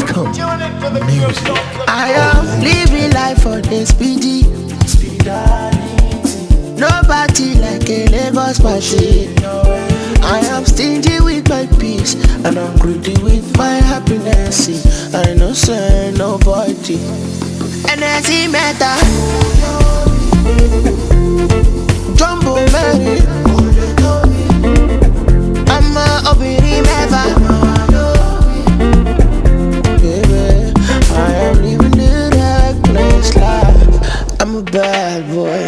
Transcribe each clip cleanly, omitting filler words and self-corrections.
I am living life for the speedy. Nobody like a Lagos party. I am stingy with my peace, and I'm greedy with my happiness. I no say nobody. Energy matter. Jumbo Mary. I'm a obiri never. Baby, I am living the reckless life. I'm a bad boy.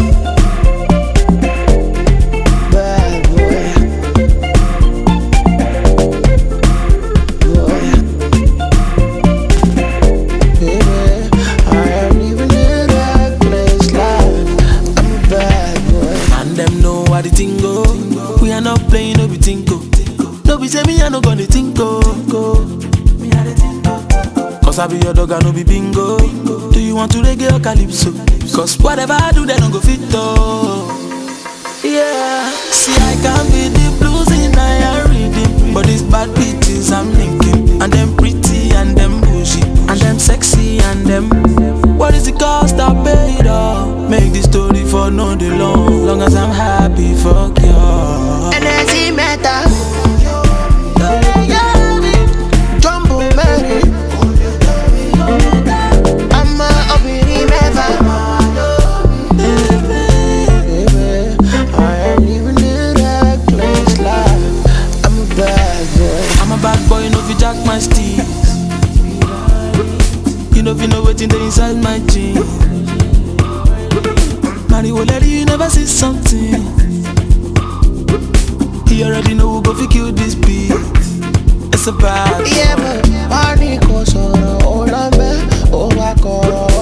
We are not playing, no be tinko. No be say me, I no gonna tinko. Cause I be your dog, I no be bingo. Do you want to reggae or calypso? Cause whatever I do, they don't go fit though. Yeah, see I can be the blues in I rhythm, but these bad bitches I'm linking, and them pretty and them bougie, and them sexy and them. What is the cost I paid off? Make this story for no day long as I'm happy, fuck you. Energy matter. Jumbo Mary. I'm a obiri never. Baby, I am living the reckless life. I'm a bad boy. I'm a bad boy, no fi jack my steez. You know fi know what's inside my jeans. Mario Lady, you never see something. You already know who go fi kill this beat. It's a bad boy. Yeah, but money goes on, all I'm over,